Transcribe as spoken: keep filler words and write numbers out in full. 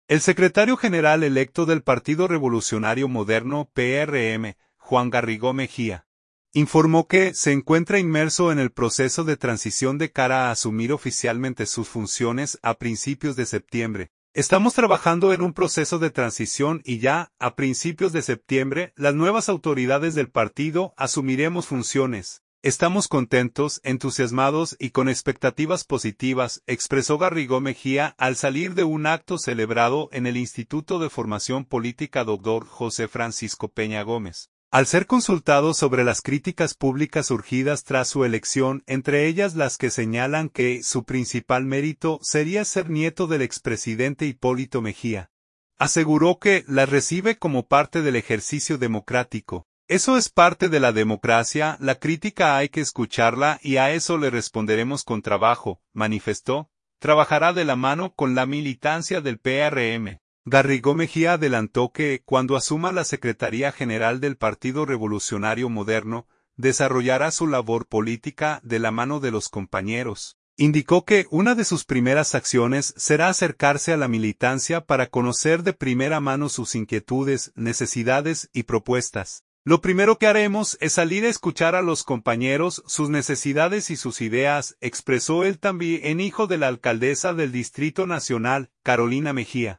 El secretario general electo del Partido Revolucionario Moderno P R M, Juan Garrigó Mejía, informó que se encuentra inmerso en el proceso de transición de cara a asumir oficialmente sus funciones a principios de septiembre. Estamos trabajando en un proceso de transición y ya, a principios de septiembre, las nuevas autoridades del partido asumiremos funciones. Estamos contentos, entusiasmados y con expectativas positivas, expresó Garrigó Mejía al salir de un acto celebrado en el Instituto de Formación Política doctor José Francisco Peña Gómez. Al ser consultado sobre las críticas públicas surgidas tras su elección, entre ellas las que señalan que su principal mérito sería ser nieto del expresidente Hipólito Mejía, aseguró que las recibe como parte del ejercicio democrático. Eso es parte de la democracia, la crítica hay que escucharla y a eso le responderemos con trabajo, manifestó. Trabajará de la mano con la militancia del P R M. Garrigó Mejía adelantó que, cuando asuma la Secretaría General del Partido Revolucionario Moderno, desarrollará su labor política de la mano de los compañeros. Indicó que una de sus primeras acciones será acercarse a la militancia para conocer de primera mano sus inquietudes, necesidades y propuestas. Lo primero que haremos es salir a escuchar a los compañeros, sus necesidades y sus ideas, expresó él también, hijo de la alcaldesa del Distrito Nacional, Carolina Mejía.